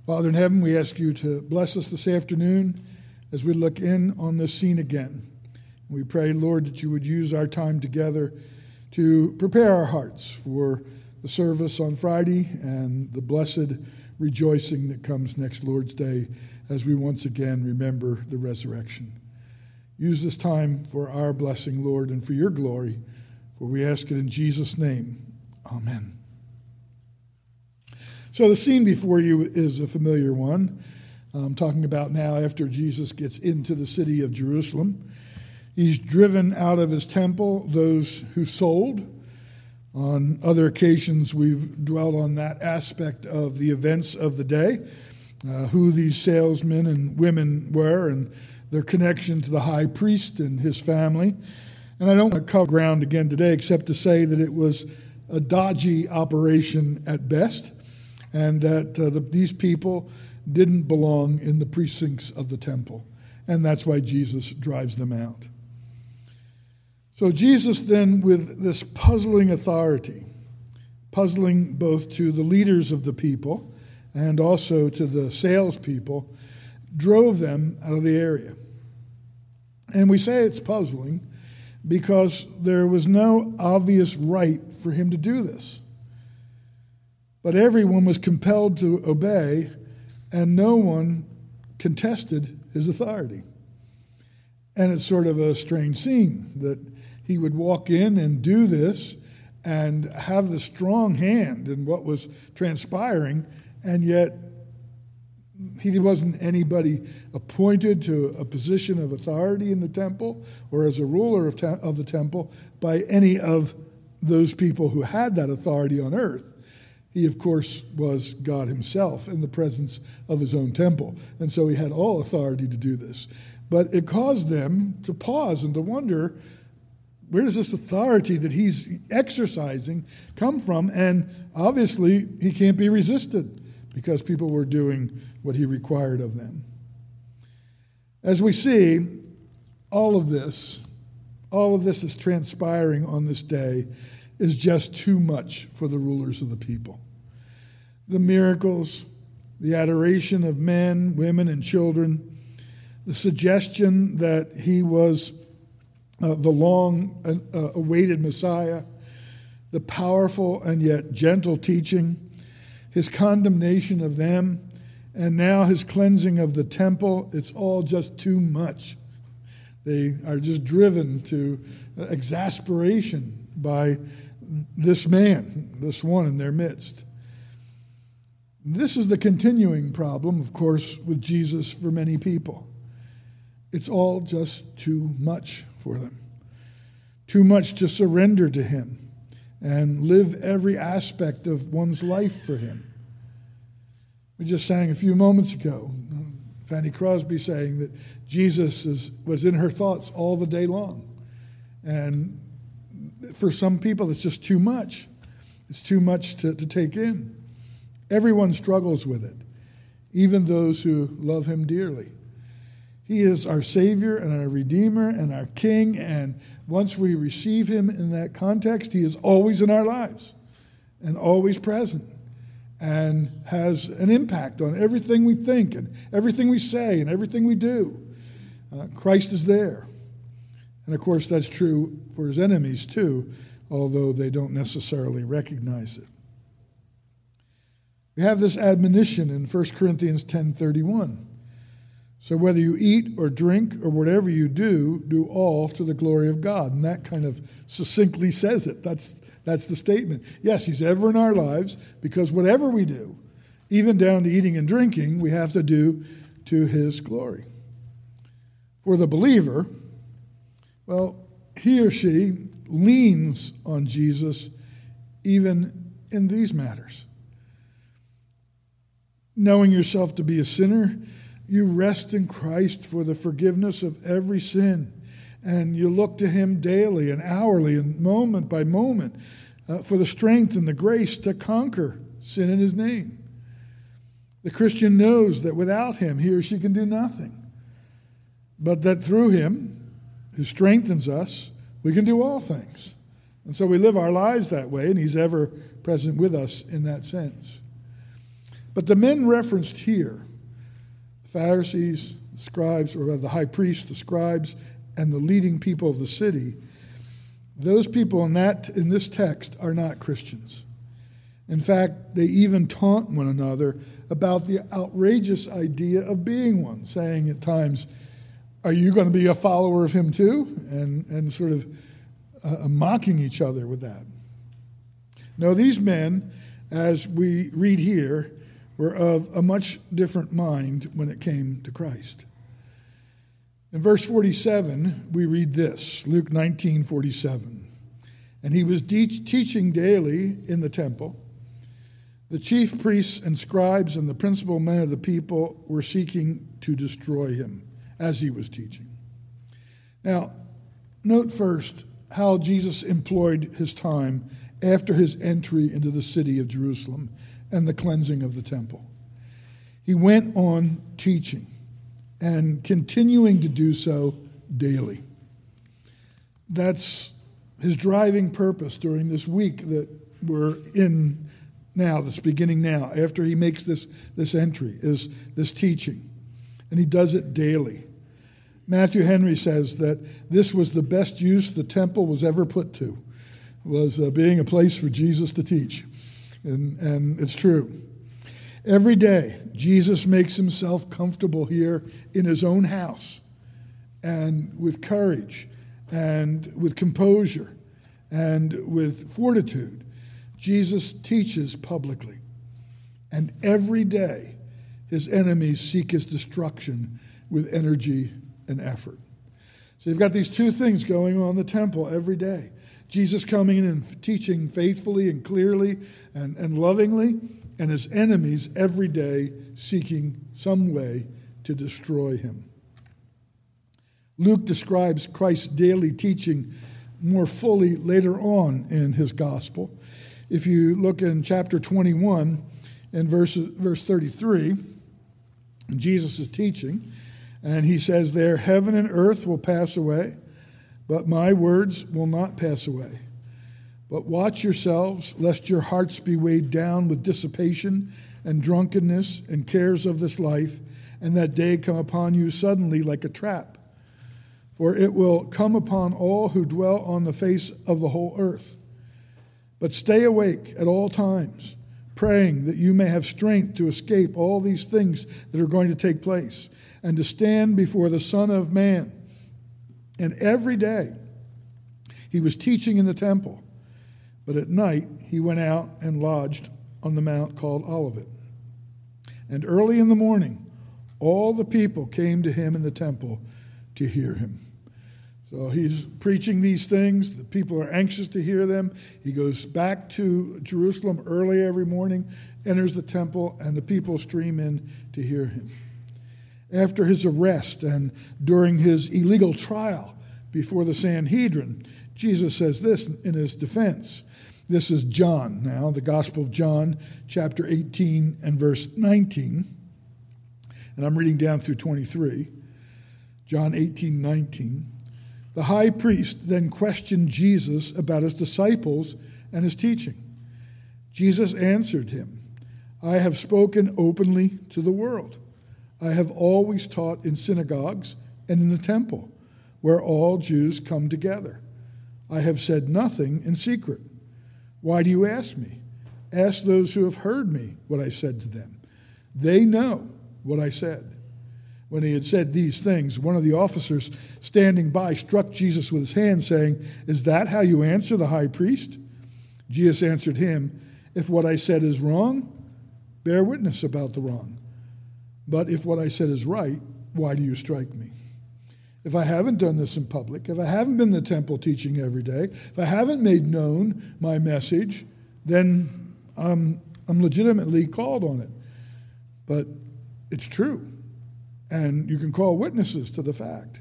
Father in heaven, we ask you to bless us this afternoon as we look in on this scene again. We pray, Lord, that you would use our time together to prepare our hearts for the service on Friday and the blessed rejoicing that comes next Lord's Day as we once again remember the resurrection. Use this time for our blessing, Lord, and for your glory, for we ask it in Jesus' name. Amen. So the scene before you is a familiar one. I'm talking about now after Jesus gets into the city of Jerusalem. He's driven out of his temple those who sold. On other occasions, we've dwelt on that aspect of the events of the day, who these salesmen and women were and their connection to the high priest and his family. And I don't want to cover ground again today except to say that it was a dodgy operation at best, and that these people didn't belong in the precincts of the temple. And that's why Jesus drives them out. So Jesus then, with this puzzling authority, puzzling both to the leaders of the people and also to the salespeople, drove them out of the area. And we say it's puzzling because there was no obvious right for him to do this. But everyone was compelled to obey, and no one contested his authority. And it's sort of a strange scene that he would walk in and do this and have the strong hand in what was transpiring, and yet he wasn't anybody appointed to a position of authority in the temple or as a ruler of the temple by any of those people who had that authority on earth. He, of course, was God himself in the presence of his own temple, and so he had all authority to do this. But it caused them to pause and to wonder, where does this authority that he's exercising come from? And obviously, he can't be resisted because people were doing what he required of them. As we see, all of this is transpiring on this day is just too much for the rulers of the people. The miracles, the adoration of men, women, and children, the suggestion that he was the long-awaited Messiah, the powerful and yet gentle teaching, his condemnation of them, and now his cleansing of the temple, it's all just too much. They are just driven to exasperation by this man, this one in their midst. This is the continuing problem, of course, with Jesus for many people. It's all just too much for them. Too much to surrender to him and live every aspect of one's life for him. We just sang a few moments ago, Fanny Crosby saying that Jesus was in her thoughts all the day long. And for some people, it's just too much. It's too much to take in. Everyone struggles with it, even those who love him dearly. He is our Savior and our Redeemer and our King, and once we receive him in that context, he is always in our lives and always present and has an impact on everything we think and everything we say and everything we do. Christ is there. And of course, that's true for his enemies too, although they don't necessarily recognize it. We have this admonition in 1 Corinthians 10:31. So whether you eat or drink or whatever you do, do all to the glory of God. And that kind of succinctly says it. That's the statement. Yes, he's ever in our lives because whatever we do, even down to eating and drinking, we have to do to his glory. For the believer, well, he or she leans on Jesus even in these matters. Knowing yourself to be a sinner, you rest in Christ for the forgiveness of every sin. And you look to him daily and hourly and moment by moment for the strength and the grace to conquer sin in his name. The Christian knows that without him, he or she can do nothing. But that through him, who strengthens us, we can do all things. And so we live our lives that way, and he's ever present with us in that sense. But the men referenced here, the Pharisees, the scribes, or the high priest, the scribes, and the leading people of the city, those people in this text are not Christians. In fact, they even taunt one another about the outrageous idea of being one, saying at times, "Are you going to be a follower of him too?" And sort of mocking each other with that. No, these men, as we read here, were of a much different mind when it came to Christ. In verse 47, we read this, Luke 19:47. And he was teaching daily in the temple. The chief priests and scribes and the principal men of the people were seeking to destroy him as he was teaching. Now, note first how Jesus employed his time after his entry into the city of Jerusalem and the cleansing of the temple. He went on teaching and continuing to do so daily. That's his driving purpose during this week that we're in now, that's beginning now, after he makes this entry, is this teaching. And he does it daily. Matthew Henry says that this was the best use the temple was ever put to, was being a place for Jesus to teach. And it's true. Every day, Jesus makes himself comfortable here in his own house, and with courage, and with composure, and with fortitude. Jesus teaches publicly. And every day, his enemies seek his destruction with energy and effort. So you've got these two things going on in the temple every day. Jesus coming in and teaching faithfully and clearly and lovingly, and his enemies every day seeking some way to destroy him. Luke describes Christ's daily teaching more fully later on in his gospel. If you look in chapter 21 and verse 33, Jesus is teaching, and he says there, "Heaven and earth will pass away, but my words will not pass away. But watch yourselves, lest your hearts be weighed down with dissipation and drunkenness and cares of this life, and that day come upon you suddenly like a trap. For it will come upon all who dwell on the face of the whole earth. But stay awake at all times, praying that you may have strength to escape all these things that are going to take place, and to stand before the Son of Man." And every day he was teaching in the temple, but at night he went out and lodged on the mount called Olivet. And early in the morning, all the people came to him in the temple to hear him. So he's preaching these things. The people are anxious to hear them. He goes back to Jerusalem early every morning, enters the temple, and the people stream in to hear him. After his arrest and during his illegal trial before the Sanhedrin, Jesus says this in his defense. This is John now, the Gospel of John, chapter 18 and verse 19. And I'm reading down through 23. John 18:19. The high priest then questioned Jesus about his disciples and his teaching. Jesus answered him, "I have spoken openly to the world. I have always taught in synagogues and in the temple, where all Jews come together. I have said nothing in secret. Why do you ask me? Ask those who have heard me what I said to them. They know what I said." When he had said these things, one of the officers standing by struck Jesus with his hand, saying, "Is that how you answer the high priest?" Jesus answered him, "If what I said is wrong, bear witness about the wrong. But if what I said is right, why do you strike me? If I haven't done this in public, if I haven't been in the temple teaching every day, if I haven't made known my message, then I'm legitimately called on it. But it's true. And you can call witnesses to the fact."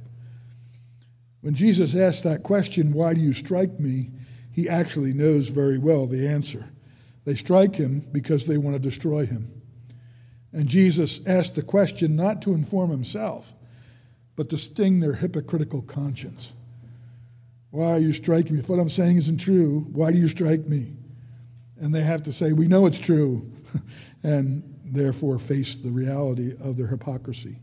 When Jesus asks that question, "Why do you strike me?" he actually knows very well the answer. They strike him because they want to destroy him. And Jesus asked the question not to inform himself, but to sting their hypocritical conscience. "Why are you striking me? If what I'm saying isn't true, why do you strike me?" And they have to say, "We know it's true." And therefore face the reality of their hypocrisy.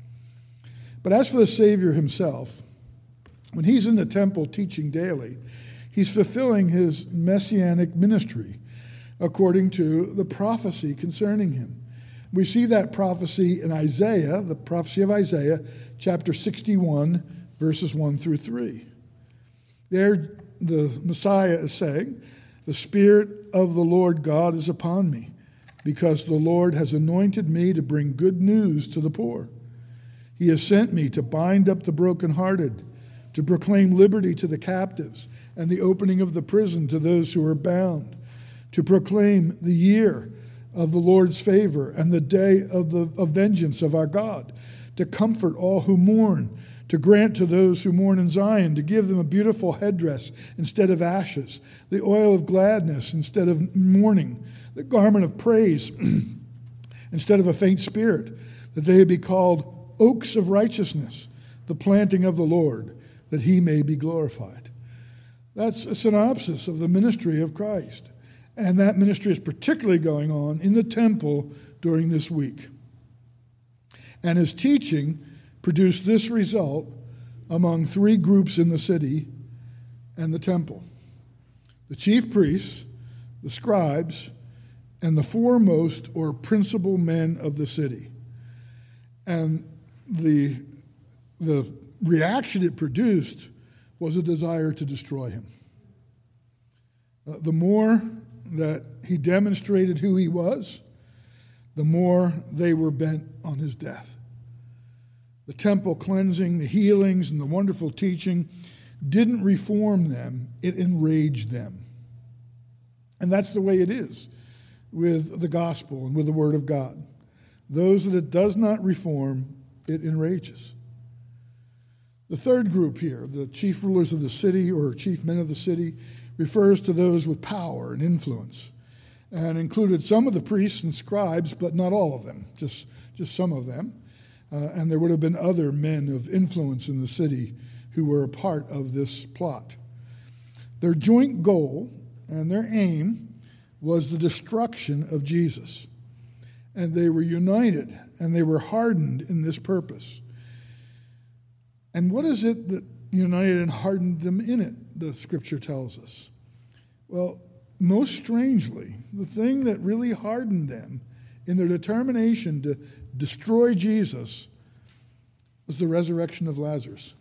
But as for the Savior himself, when he's in the temple teaching daily, he's fulfilling his messianic ministry according to the prophecy concerning him. We see that prophecy in Isaiah, the prophecy of Isaiah, chapter 61, verses 1 through 3. There, the Messiah is saying, "The Spirit of the Lord God is upon me, because the Lord has anointed me to bring good news to the poor. He has sent me to bind up the brokenhearted, to proclaim liberty to the captives, and the opening of the prison to those who are bound, to proclaim the year of the Lord's favor and the day of vengeance of our God, to comfort all who mourn, to grant to those who mourn in Zion, to give them a beautiful headdress instead of ashes, the oil of gladness instead of mourning, the garment of praise instead of a faint spirit, that they be called oaks of righteousness, the planting of the Lord, that he may be glorified." That's a synopsis of the ministry of Christ. And that ministry is particularly going on in the temple during this week. And his teaching produced this result among three groups in the city and the temple: the chief priests, the scribes, and the foremost or principal men of the city. And the reaction it produced was a desire to destroy him. The more that he demonstrated who he was, the more they were bent on his death. The temple cleansing, the healings, and the wonderful teaching didn't reform them, it enraged them. And that's the way it is with the gospel and with the word of God. Those that it does not reform, it enrages. The third group here, the chief rulers of the city or chief men of the city, refers to those with power and influence, and included some of the priests and scribes, but not all of them, just some of them. And there would have been other men of influence in the city who were a part of this plot. Their joint goal and their aim was the destruction of Jesus. And they were united and they were hardened in this purpose. And what is it that united and hardened them in it, the scripture tells us? Well, most strangely, the thing that really hardened them in their determination to destroy Jesus was the resurrection of Lazarus.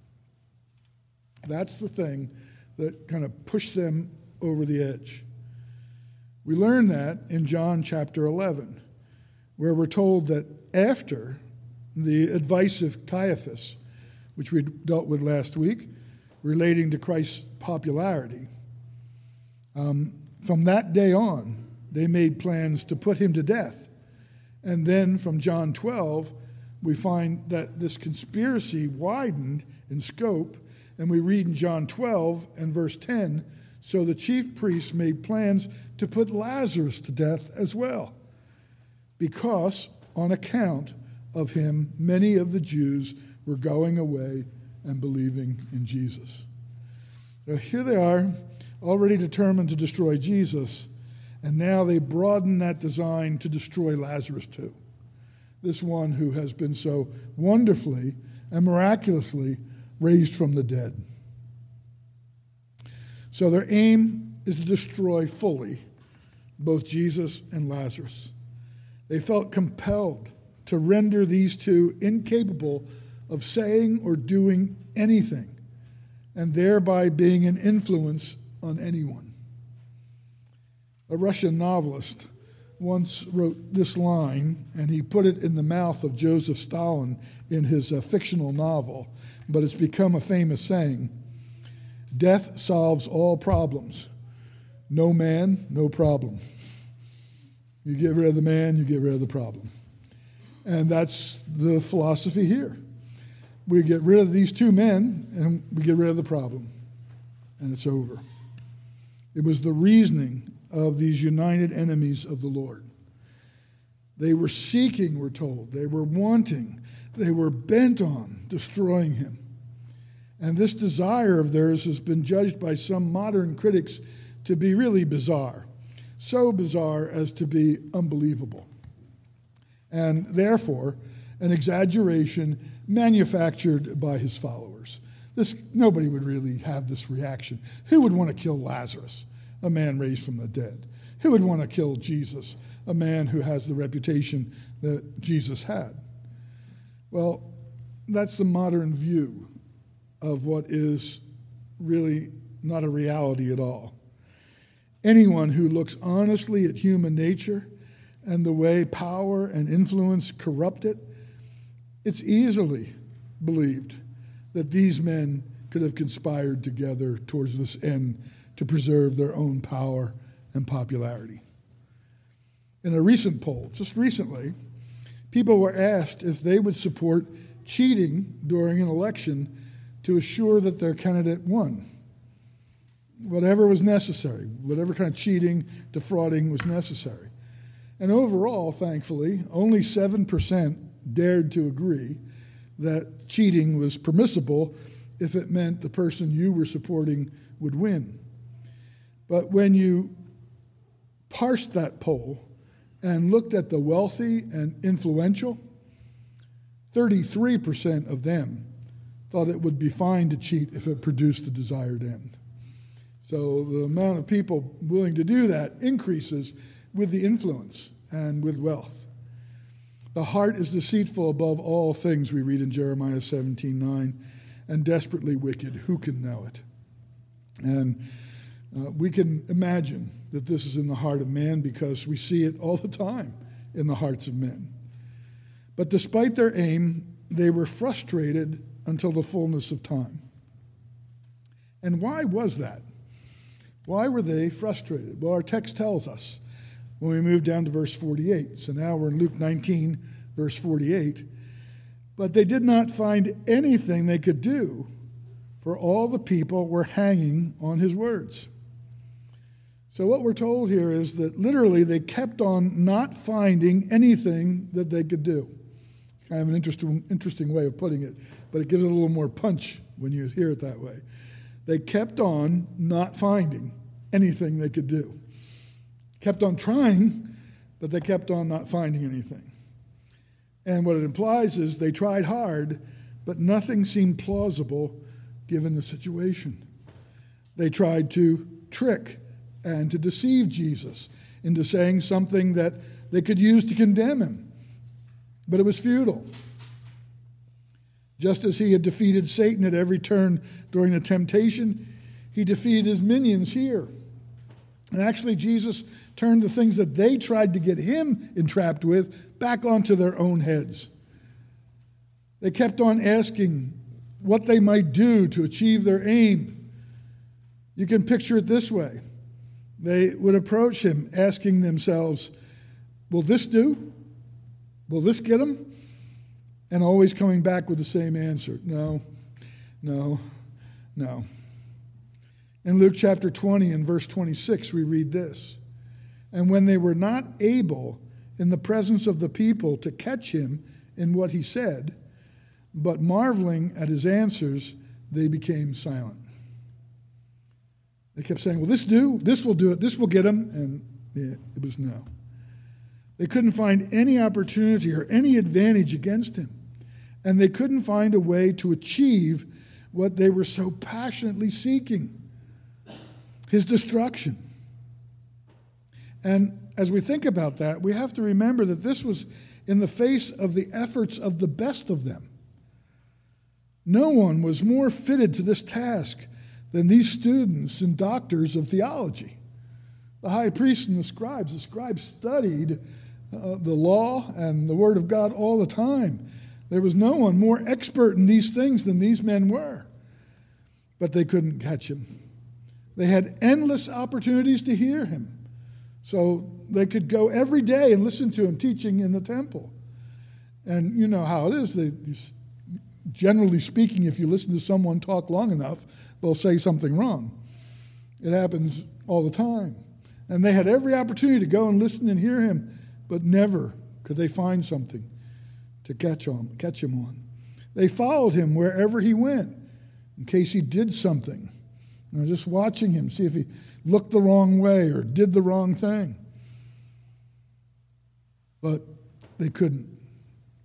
That's the thing that kind of pushed them over the edge. We learn that in John chapter 11, where we're told that after the advice of Caiaphas, which we dealt with last week, relating to Christ's popularity, from that day on, they made plans to put him to death. And then from John 12, we find that this conspiracy widened in scope, and we read in John 12 and verse 10, so the chief priests made plans to put Lazarus to death as well, because on account of him, many of the Jews were going away and believing in Jesus. So here they are, already determined to destroy Jesus, and now they broaden that design to destroy Lazarus too. This one who has been so wonderfully and miraculously raised from the dead. So their aim is to destroy fully both Jesus and Lazarus. They felt compelled to render these two incapable of saying or doing anything, and thereby being an influence on anyone. A Russian novelist once wrote this line, and he put it in the mouth of Joseph Stalin in his fictional novel, but it's become a famous saying: "Death solves all problems. No man, no problem." You get rid of the man, you get rid of the problem. And that's the philosophy here. We get rid of these two men, and we get rid of the problem. And it's over. It was the reasoning of these united enemies of the Lord. They were seeking, we're told. They were wanting. They were bent on destroying him. And this desire of theirs has been judged by some modern critics to be really bizarre. So bizarre as to be unbelievable. and therefore an exaggeration manufactured by his followers. Nobody would really have this reaction. Who would want to kill Lazarus, a man raised from the dead? Who would want to kill Jesus, a man who has the reputation that Jesus had? Well, that's the modern view of what is really not a reality at all. Anyone who looks honestly at human nature and the way power and influence corrupt it, it's easily believed that these men could have conspired together towards this end to preserve their own power and popularity. In a recent poll, just recently, people were asked if they would support cheating during an election to assure that their candidate won. Whatever was necessary, whatever kind of cheating, defrauding was necessary. And overall, thankfully, only 7% dared to agree that cheating was permissible if it meant the person you were supporting would win. But when you parsed that poll and looked at the wealthy and influential, 33% of them thought it would be fine to cheat if it produced the desired end. So the amount of people willing to do that increases with the influence and with wealth. The heart is deceitful above all things, we read in Jeremiah 17:9, and desperately wicked. Who can know it? And we can imagine that this is in the heart of man because we see it all the time in the hearts of men. But despite their aim, they were frustrated until the fullness of time. And why was that? Why were they frustrated? Well, our text tells us when we move down to verse 48. So now we're in Luke 19, verse 48. But they did not find anything they could do, for all the people were hanging on his words. So what we're told here is that literally they kept on not finding anything that they could do. It's kind of an interesting way of putting it, but it gives it a little more punch when you hear it that way. They kept on not finding anything they could do. Kept on trying, but they kept on not finding anything. And what it implies is they tried hard, but nothing seemed plausible given the situation. They tried to trick and to deceive Jesus into saying something that they could use to condemn him, but it was futile. Just as he had defeated Satan at every turn during the temptation, he defeated his minions here. And actually, Jesus turned the things that they tried to get him entrapped with back onto their own heads. They kept on asking what they might do to achieve their aim. You can picture it this way. They would approach him asking themselves, will this do? Will this get him? And always coming back with the same answer. No, no, no. In Luke chapter 20 and verse 26, we read this. And when they were not able in the presence of the people to catch him in what he said, but marveling at his answers, they became silent. They kept saying, will this do? This will do it. This will get him. And it was no. They couldn't find any opportunity or any advantage against him. And they couldn't find a way to achieve what they were so passionately seeking, his destruction. And as we think about that, we have to remember that this was in the face of the efforts of the best of them. No one was more fitted to this task than these students and doctors of theology. The high priests and the scribes studied the law and the Word of God all the time. There was no one more expert in these things than these men were. But they couldn't catch him. They had endless opportunities to hear him. So they could go every day and listen to him teaching in the temple. And you know how it is. Generally speaking, if you listen to someone talk long enough, they'll say something wrong. It happens all the time. And they had every opportunity to go and listen and hear him, but never could they find something to catch him on. They followed him wherever he went, in case he did something. Just watching him, see if he looked the wrong way or did the wrong thing. But they couldn't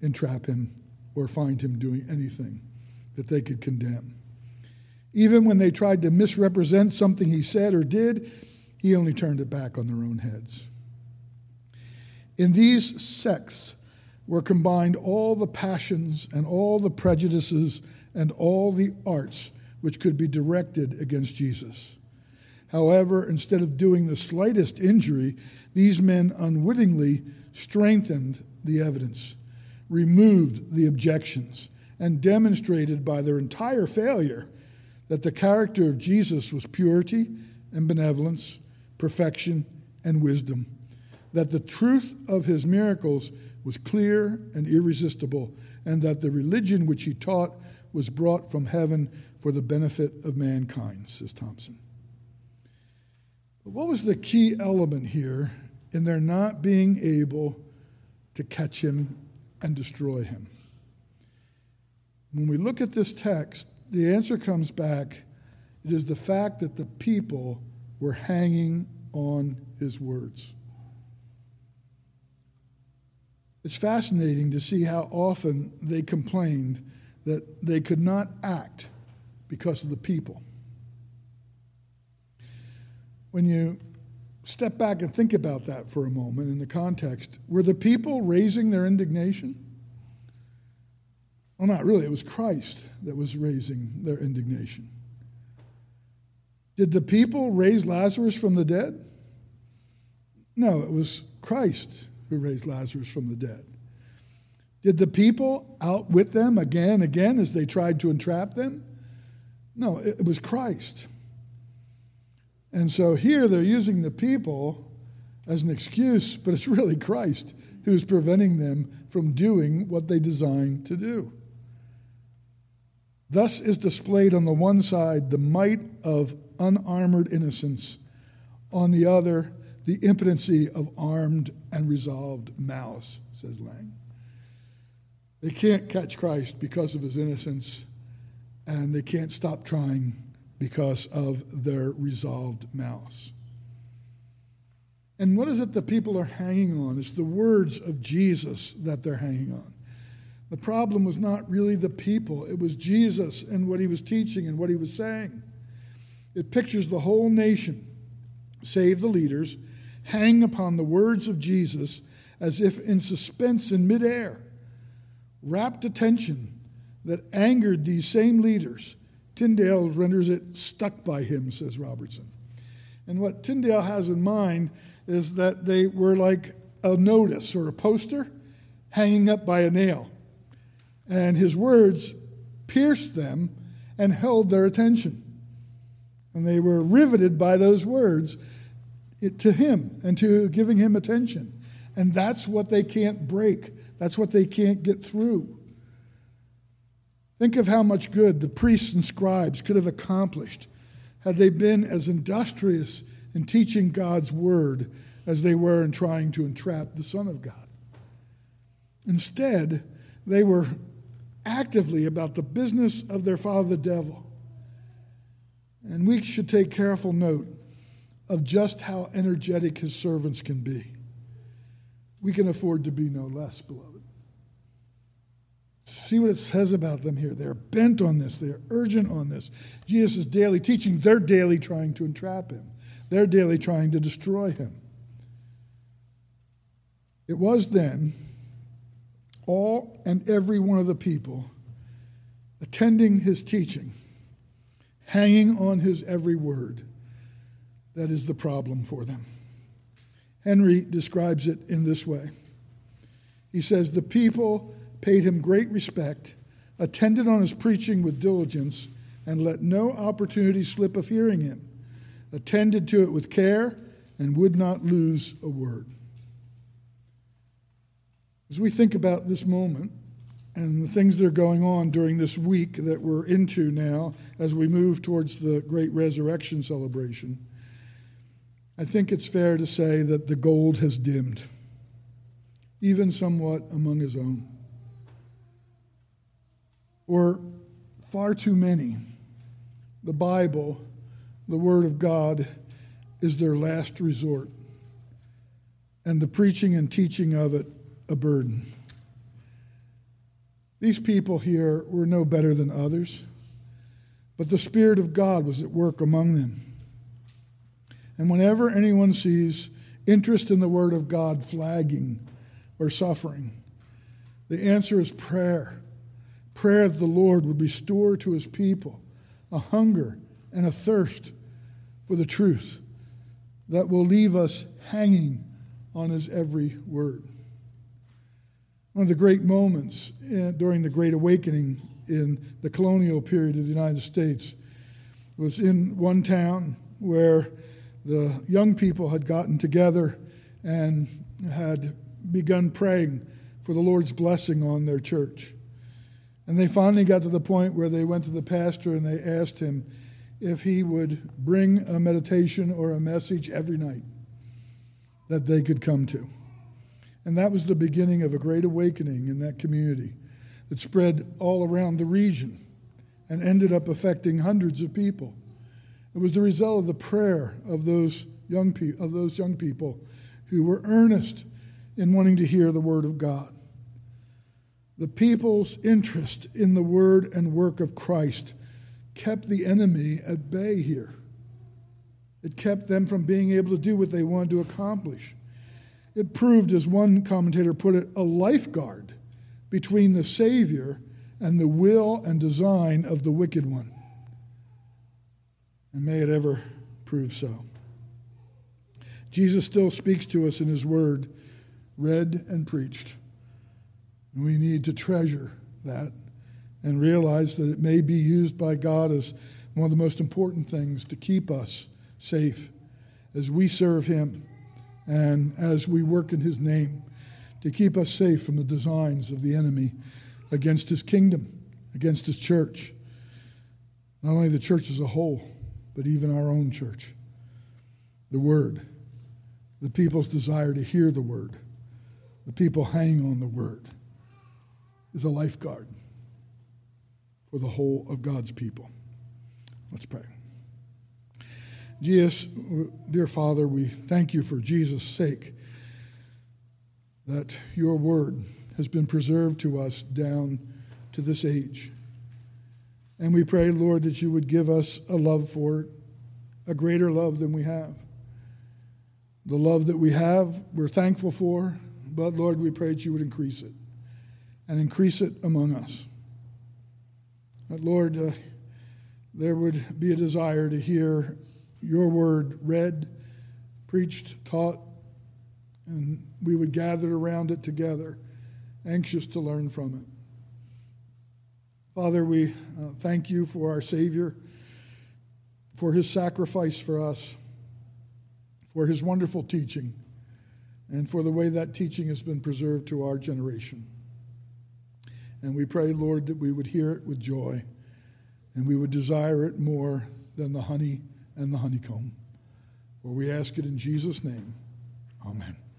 entrap him or find him doing anything that they could condemn. Even when they tried to misrepresent something he said or did, he only turned it back on their own heads. In these sects were combined all the passions and all the prejudices and all the arts which could be directed against Jesus. However, instead of doing the slightest injury, these men unwittingly strengthened the evidence, removed the objections, and demonstrated by their entire failure that the character of Jesus was purity and benevolence, perfection and wisdom, that the truth of his miracles was clear and irresistible, and that the religion which he taught was brought from heaven for the benefit of mankind, says Thompson. But what was the key element here in their not being able to catch him and destroy him? When we look at this text, the answer comes back. It is the fact that the people were hanging on his words. It's fascinating to see how often they complained that they could not act because of the people. When you step back and think about that for a moment in the context, were the people raising their indignation? Well, not really. It was Christ that was raising their indignation. Did the people raise Lazarus from the dead? No, it was Christ who raised Lazarus from the dead. Did the people outwit them again and again as they tried to entrap them? No, it was Christ. And so here they're using the people as an excuse, but it's really Christ who's preventing them from doing what they designed to do. Thus is displayed on the one side the might of unarmored innocence, on the other the impotency of armed and resolved malice, says Lang. They can't catch Christ because of his innocence, and they can't stop trying because of their resolved malice. And what is it the people are hanging on? It's the words of Jesus that they're hanging on. The problem was not really the people. It was Jesus and what he was teaching and what he was saying. It pictures the whole nation, save the leaders, hanging upon the words of Jesus as if in suspense in midair. Rapt attention that angered these same leaders. Tyndale renders it stuck by him, says Robertson. And what Tyndale has in mind is that they were like a notice or a poster hanging up by a nail. And his words pierced them and held their attention. And they were riveted by those words to him and to giving him attention. And that's what they can't break. That's what they can't get through. Think of how much good the priests and scribes could have accomplished had they been as industrious in teaching God's word as they were in trying to entrap the Son of God. Instead, they were actively about the business of their father, the devil. And we should take careful note of just how energetic his servants can be. We can afford to be no less, beloved. See what it says about them here. They're bent on this. They're urgent on this. Jesus is daily teaching. They're daily trying to entrap him. They're daily trying to destroy him. It was then all and every one of the people attending his teaching, hanging on his every word, that is the problem for them. Henry describes it in this way. He says, the people paid him great respect, attended on his preaching with diligence, and let no opportunity slip of hearing him, attended to it with care, and would not lose a word. As we think about this moment and the things that are going on during this week that we're into now as we move towards the great resurrection celebration, I think it's fair to say that the gold has dimmed, even somewhat among his own. For far too many, the Bible, the Word of God, is their last resort, and the preaching and teaching of it a burden. These people here were no better than others, but the Spirit of God was at work among them. And whenever anyone sees interest in the Word of God flagging or suffering, the answer is prayer. Prayer that the Lord would restore to his people a hunger and a thirst for the truth that will leave us hanging on his every word. One of the great moments during the Great Awakening in the colonial period of the United States was in one town where the young people had gotten together and had begun praying for the Lord's blessing on their church. And they finally got to the point where they went to the pastor and they asked him if he would bring a meditation or a message every night that they could come to. And that was the beginning of a great awakening in that community that spread all around the region and ended up affecting hundreds of people. It was the result of the prayer of those young people who were earnest in wanting to hear the word of God. The people's interest in the word and work of Christ kept the enemy at bay here. It kept them from being able to do what they wanted to accomplish. It proved, as one commentator put it, a lifeguard between the Savior and the will and design of the wicked one. And may it ever prove so. Jesus still speaks to us in his word, read and preached. And we need to treasure that and realize that it may be used by God as one of the most important things to keep us safe as we serve him and as we work in his name, to keep us safe from the designs of the enemy against his kingdom, against his church. Not only the church as a whole, but even our own church. The word, the people's desire to hear the word, the people hang on the word, is a lifeguard for the whole of God's people. Let's pray. Jesus, dear Father, we thank you for Jesus' sake that your word has been preserved to us down to this age. And we pray, Lord, that you would give us a love for it, a greater love than we have. The love that we have, we're thankful for, but Lord, we pray that you would increase it, and increase it among us. That, Lord, there would be a desire to hear your word read, preached, taught, and we would gather around it together, anxious to learn from it. Father, we thank you for our Savior, for his sacrifice for us, for his wonderful teaching, and for the way that teaching has been preserved to our generation. And we pray, Lord, that we would hear it with joy, and we would desire it more than the honey and the honeycomb. For we ask it in Jesus' name. Amen.